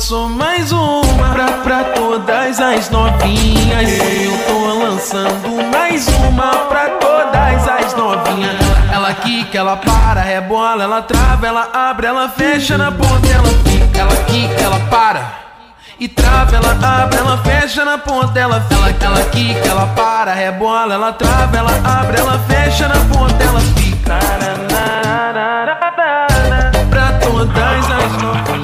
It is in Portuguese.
lanço mais uma pra todas as novinhas. Eu tô lançando mais uma pra todas as novinhas. Ela quica, ela para, rebola, ela trava, ela abre, ela fecha na ponta, ela fica. Ela quica, ela para e trava, ela abre, ela fecha na ponta, ela fica. Ela quica, ela para, rebola, ela trava, ela abre, ela fecha na ponta, ela fica. Pra todas as novinhas.